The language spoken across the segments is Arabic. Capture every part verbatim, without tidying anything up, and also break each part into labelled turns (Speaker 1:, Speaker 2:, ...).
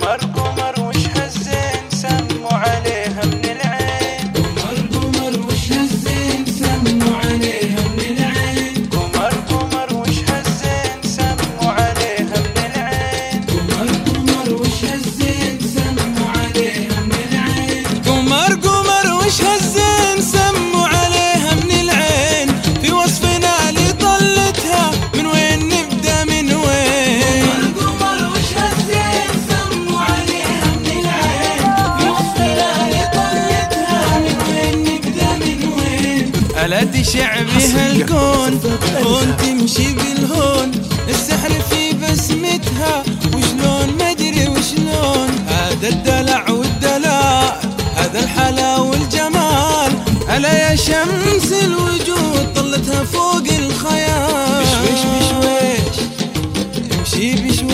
Speaker 1: قمر قمر وش هالزين سموا عليها من العين.
Speaker 2: قمر قمر وش هالزين سموا عليها من العين.
Speaker 1: قمر قمر وش هالزين سموا عليها من العين.
Speaker 2: قمر قمر وش هالزين سموا عليها من العين.
Speaker 3: قمر قمر وش هالزين سموا عليها من العين. في وصفنا لطلتها من وين نبدأ من وين.
Speaker 2: قمر قمر وش هالزين سموا عليها من العين. في وصفنا لطلتها من وين نبدأ من وين.
Speaker 3: ألا تشع بها الكون كون تمشي بالهون. السحر في بسمتها وشلون ما ادري وشلون. هذا الدلع والدلاء هذا الحلا والجمال. ألا يا شمس الوجود طلتها فوق الخيال. بشويش بشويش امشي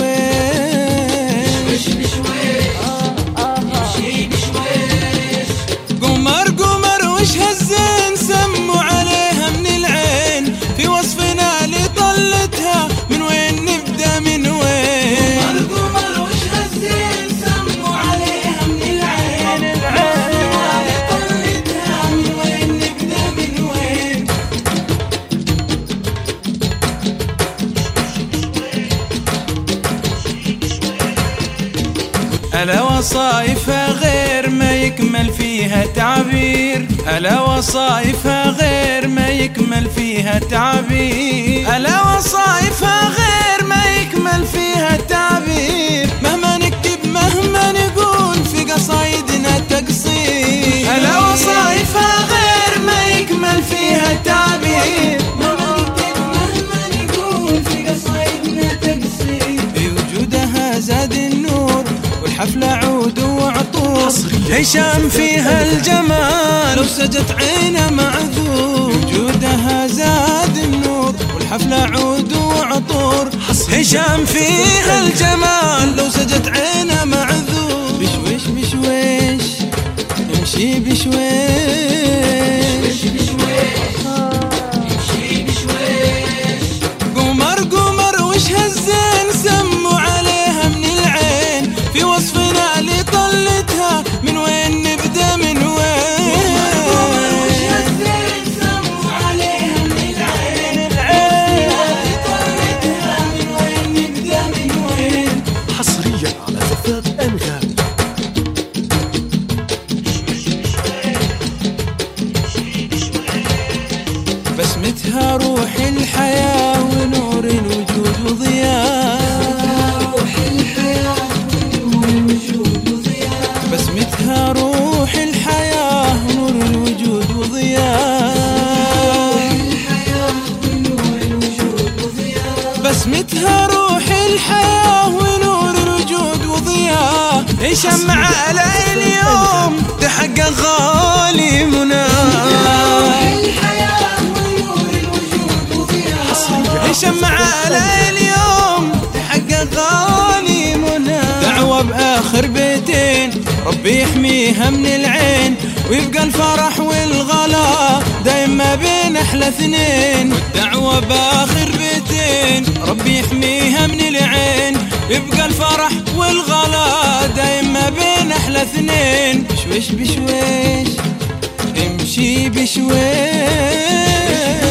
Speaker 3: بشويش
Speaker 2: بشويش امشي بشويش.
Speaker 3: قمر قمر وش هالزين سموا عليها من العين. في وصفنا لطلتها من وين نبدأ من وين.
Speaker 2: قمر قمر وش هالزين سموا عليها من العين. وصفنا لطلتها من وين نبدأ من وين.
Speaker 3: ألا وصايفها غير ما يكمل فيها تعبير. ألا وصايفها غير ما يكمل فيها تعبير. ألا وصايفها غير ما يكمل فيها تعبير. مهما نكتب مهما نقول في قصايدنا تقصير. ألا وصايفها غير ما يكمل فيها تعبير.
Speaker 2: مهما نكتب مهما نقول في قصايدنا تقصير.
Speaker 3: بوجودها زاد النور والحفلة عود وعطور. هشام فيها الجمال لو سجت عينه معذور. وجودها زاد النور والحفلة عود وعطور. هشام فيها الجمال لو سجت عينه معذور. بشويش بشويش امشي بشويش.
Speaker 2: امشي بشويش.
Speaker 3: قمر قمر وش هالزين سموا عليها من العين. في وصفنا لطلتها من وين نبدأ من وين.
Speaker 2: وش هالزين سموا عليها من العين. وصفنا لطلتها من وين نبدأ من وين.
Speaker 4: حصريا على زفات أنغامي.
Speaker 3: بسمتها روح الحياة ونور الوجود وضياء.
Speaker 2: روح الحياة ونور الوجود وضياء.
Speaker 3: بسمتها روح الحياة ونور الوجود وضياء.
Speaker 2: الحياة ونور الوجود وضياء.
Speaker 3: بسمتها روح الحياة ونور الوجود وضياء. يشمع على اليوم تحقق غالي مناه. يشمع على اليوم تحقق غالي مناه. دعوة بآخر بيتين ربي يحميها من العين. ويبقى الفرح والغلا دايم ما بين أحلى اثنين. والدعوة بآخر بيتين ربي يحميها من العين. يبقى الفرح والغلا دايم ما بين أحلى اثنين. بشويش بشويش امشي بشويش.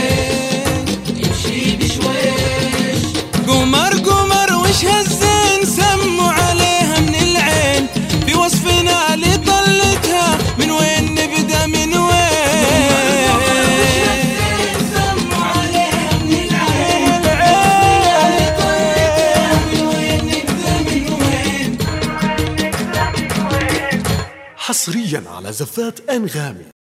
Speaker 3: قمر قمر وش هالزين سموا عليها من العين. في وصفنا لطلتها من وين نبدأ من وين.
Speaker 2: سموا عليها من العين. من وين نبدأ من وين.
Speaker 4: حصريا على زفات أنغامي.